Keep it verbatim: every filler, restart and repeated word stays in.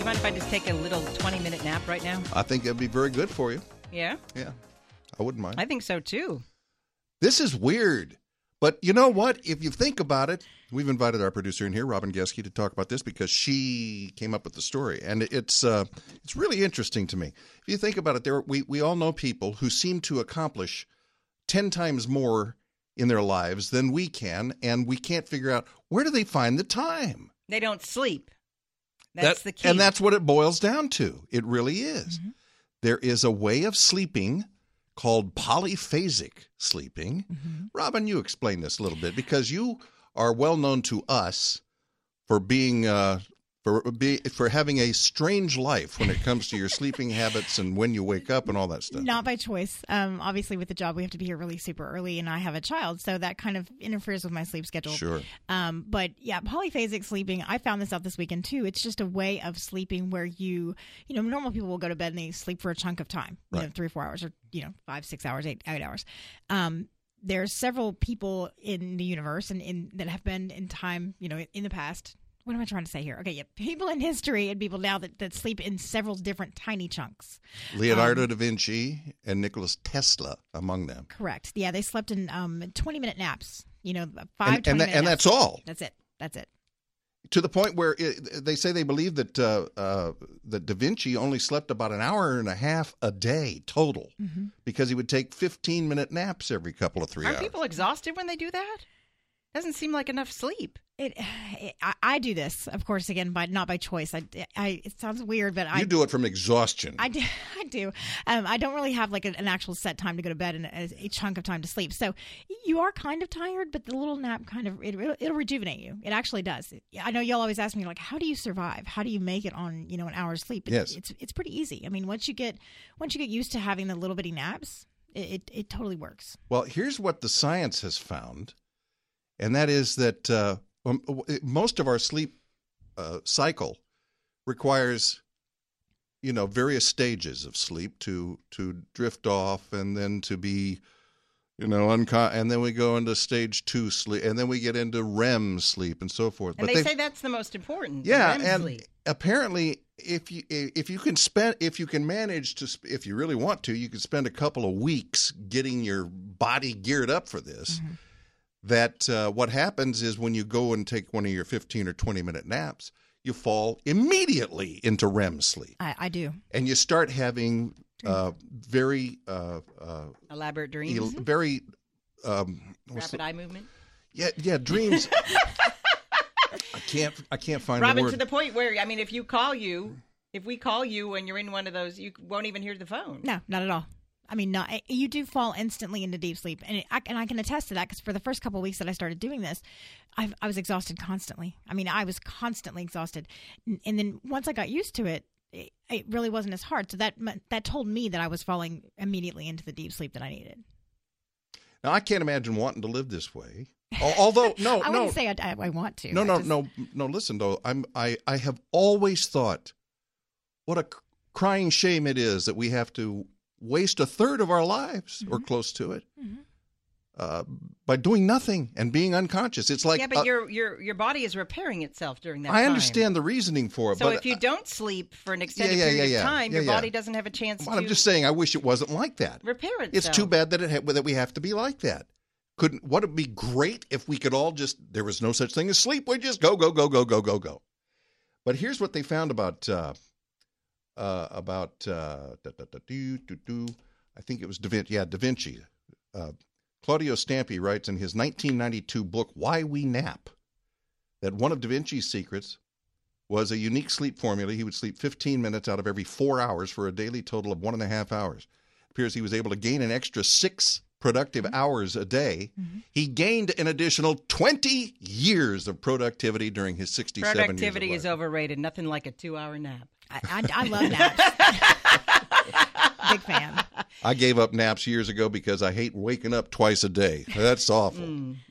mind if I just take a little twenty-minute nap right now? I think that'd be very good for you. Yeah? Yeah, I wouldn't mind. I think so, too. This is weird. But you know what? If you think about it, we've invited our producer in here, Robin Geske, to talk about this because she came up with the story. And it's uh, it's really interesting to me. If you think about it, there we, we all know people who seem to accomplish ten times more in their lives than we can, and we can't figure out where do they find the time. They don't sleep. That's that, the key. And that's what it boils down to. It really is. Mm-hmm. There is a way of sleeping called polyphasic sleeping. Mm-hmm. Robin, you explain this a little bit because you are well known to us for being uh, for be, for having a strange life when it comes to your sleeping habits and when you wake up and all that stuff. Not by choice. Um, obviously, with the job, we have to be here really super early, and I have a child, so that kind of interferes with my sleep schedule. Sure. Um, but yeah, polyphasic sleeping, I found this out this weekend too. It's just a way of sleeping where you, you know, normal people will go to bed and they sleep for a chunk of time, you Right. know, three or four hours or, you know, five, six hours, eight, eight hours. Um, there's several people in the universe and in that have been in time, you know, in the past. What am I trying to say here? Okay, yeah, people in history and people now that, that sleep in several different tiny chunks. Leonardo Um, da Vinci and Nicholas Tesla among them. Correct. Yeah, they slept in um, twenty-minute naps. You know, five And, and, twenty-minute that, and naps. that's all. That's it. That's it. To the point where it, they say they believe that uh, uh, that Da Vinci only slept about an hour and a half a day total Mm-hmm. because he would take fifteen-minute naps every couple of three Aren't hours. people exhausted when they do that? Doesn't seem like enough sleep. It, it I, I do this, of course, again, by not by choice. I, I it sounds weird, but I You do it from exhaustion. I do. I do. Um, I don't really have like an, an actual set time to go to bed and a, a chunk of time to sleep. So you are kind of tired, but the little nap kind of it, it'll, it'll rejuvenate you. It actually does. I know y'all always ask me like, how do you survive? How do you make it on you know an hour's sleep? It, Yes. it's it's pretty easy. I mean, once you get once you get used to having the little bitty naps, it it, it totally works. Well, here's what the science has found, and that is that uh, um, most of our sleep uh, cycle requires, you know, various stages of sleep to to drift off and then to be, you know, uncon- and then we go into stage two sleep, and then we get into R E M sleep and so forth. And But they they've- say that's the most important. the yeah, R E M and sleep. apparently, if you if you can spend if you can manage to sp- if you really want to, you can spend a couple of weeks getting your body geared up for this. Mm-hmm. That uh, what happens is when you go and take one of your fifteen or twenty minute naps, you fall immediately into R E M sleep, I, I do. and you start having uh, very uh, uh, Elaborate dreams. el- very um, what's Rapid the- eye movement. yeah yeah dreams. I can't I can't find the Robin, word. to the point where, I mean, if you call you, if we call you when you're in one of those, you won't even hear the phone. No, not at all. I mean, no, you do fall instantly into deep sleep, and it, I, and I can attest to that because for the first couple of weeks that I started doing this, I, I was exhausted constantly. I mean, I was constantly exhausted, and, and then once I got used to it, it, it really wasn't as hard. So that that told me that I was falling immediately into the deep sleep that I needed. Now I can't imagine wanting to live this way. Al- Although no I no wouldn't say I, I, I want to. no I no just- no no listen though I'm I I have always thought what a c- crying shame it is that we have to waste a third of our lives or close to it Mhm. uh, by doing nothing and being unconscious. It's like yeah, but uh, your your your body is repairing itself during that I time. understand the reasoning for it, So but if you don't sleep for an extended yeah, yeah, period yeah, of yeah. time, Yeah, your yeah. body doesn't have a chance well, to I'm just saying I wish it wasn't like that. repair itself. It's too bad that it ha- that we have to be like that. Couldn't what would be great if we could all just there was no such thing as sleep. We just go go go go go go go. But here's what they found about uh, uh, about uh, da, da, da, do, do, do. I think it was Da Vinci. Yeah, Da Vinci. Uh, Claudio Stampi writes in his nineteen ninety-two book Why We Nap that one of Da Vinci's secrets was a unique sleep formula. He would sleep fifteen minutes out of every four hours for a daily total of one and a half hours. It appears he was able to gain an extra six productive hours a day. Mm-hmm. He gained an additional twenty years of productivity during his sixty-seven years of Productivity is life. overrated. Nothing like a two-hour nap. I, I, I love naps. Big fan. I gave up naps years ago because I hate waking up twice a day. That's awful. Mm.